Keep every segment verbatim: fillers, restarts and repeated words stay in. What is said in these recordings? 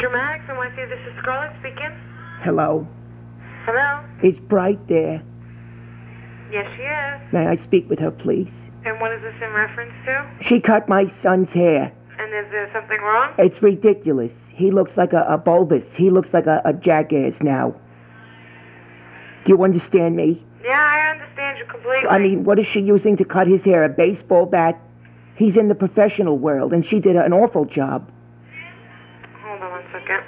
Dramatics, I want to say this is Scarlett speaking. Hello? Hello? Is Bright there? Yes, she is. May I speak with her, please? And what is this in reference to? She cut my son's hair. And is there something wrong? It's ridiculous. He looks like a, a bulbous. He looks like a, a jackass now. Do you understand me? Yeah, I understand you completely. I mean, what is she using to cut his hair? A baseball bat? He's in the professional world, and she did an awful job. Hold on one second.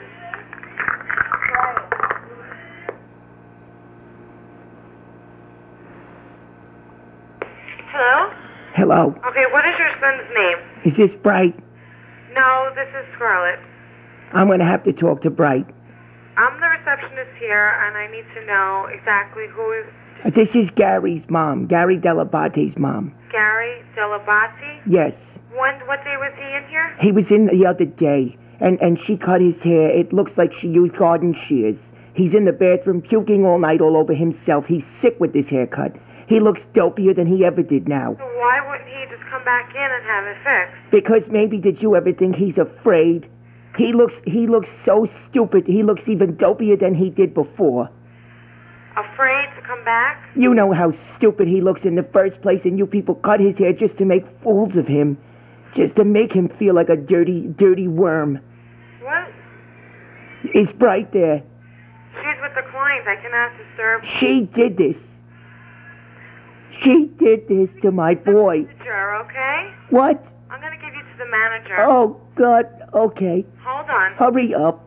Hello? Hello? Okay, what is your son's name? Is this Bright? No, this is Scarlett. I'm going to have to talk to Bright. I'm the receptionist here, and I need to know exactly who is... This is Gary's mom, Gary Delabate's mom. Gary Delabate? Yes. When, what day was he in here? He was in the other day, and, and she cut his hair. It looks like she used garden shears. He's in the bathroom puking all night all over himself. He's sick with this haircut. He looks dopier than he ever did now. So why wouldn't he just come back in and have it fixed? Because maybe did you ever think he's afraid? He looks he looks so stupid. He looks even dopier than he did before. Afraid to come back? You know how stupid he looks in the first place, and you people cut his hair just to make fools of him. Just to make him feel like a dirty, dirty worm. What? Is Bright there? She's with the client. I cannot disturb. She did this. She did this to my boy. Manager, okay? What? I'm going to give you to the manager. Oh, God. Okay. Hold on. Hurry up.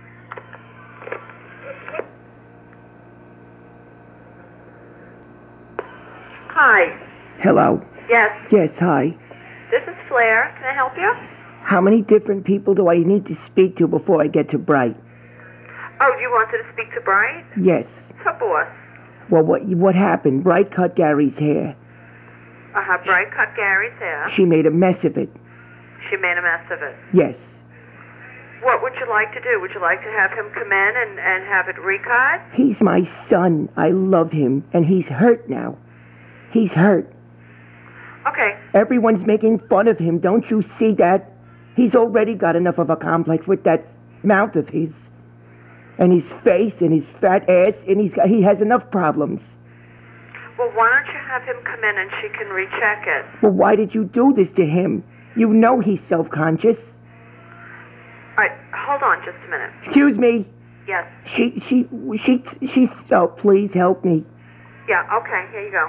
Hi. Hello. Yes. Yes, hi. This is Flair. Can I help you? How many different people do I need to speak to before I get to Bright? Oh, you wanted to speak to Bright? Yes. Her boss. Well, what what happened? Bright cut Gary's hair. Uh-huh. Bright cut Gary's hair. She made a mess of it. She made a mess of it. Yes. What would you like to do? Would you like to have him come in and, and have it recut? He's my son. I love him. And he's hurt now. He's hurt. Okay. Everyone's making fun of him. Don't you see that? He's already got enough of a complex with that mouth of his. And his face and his fat ass. And he's got, he has enough problems. Well, why don't you have him come in and she can recheck it? Well, why did you do this to him? You know he's self-conscious. All right. Hold on just a minute. Excuse me. Yes. She, she, she, she, oh, please help me. Yeah, okay. Here you go.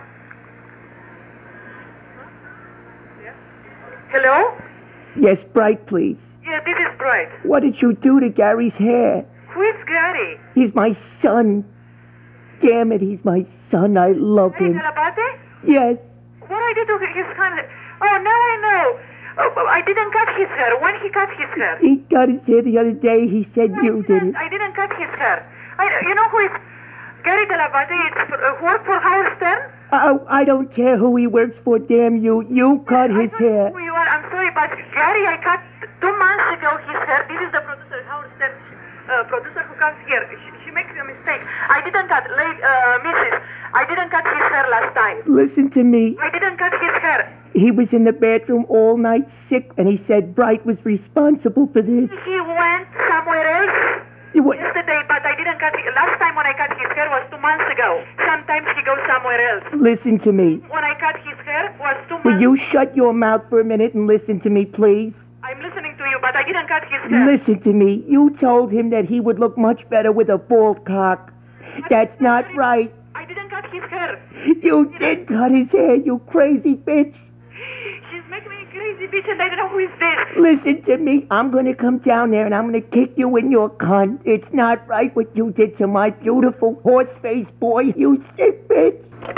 Hello? Yes, Bright, please. Yeah, this is Bright. What did you do to Gary's hair? Who is Gary? He's my son. Damn it, he's my son. I love Hey, him. Delabate? Yes. What I did to his kind of... Oh, now I know. Oh, I didn't cut his hair. When he cut his hair? He cut his hair the other day. He said I you did it. I didn't cut his hair. I, you know who is... Gary Delabate is for, uh, work for Howard Stern? Oh, I don't care who he works for, damn you. You cut his I don't hair. know who you are. I'm sorry, but Gary, I cut two months ago his hair. This is the producer, Howard Stern, uh, producer who comes here. She, she makes a mistake. I didn't cut, late, uh, Missus I didn't cut his hair last time. Listen to me. I didn't cut his hair. He was in the bathroom all night sick, and he said Bright was responsible for this. He went somewhere else You wa- yesterday, but I didn't cut it. Last time when I cut his hair was two months ago. Sometimes he goes somewhere else. Listen to me. When I cut his hair was two months. Will you shut your mouth for a minute and listen to me, please? I'm listening to you, but I didn't cut his hair. Listen to me. You told him that he would look much better with a bald cock. That's not right. I didn't cut his hair. You did cut his hair, you crazy bitch. She's making me a crazy bitch, and I don't know who is this. Listen to me. I'm going to come down there and I'm going to kick you in your cunt. It's not right what you did to my beautiful horse-faced boy, you sick bitch.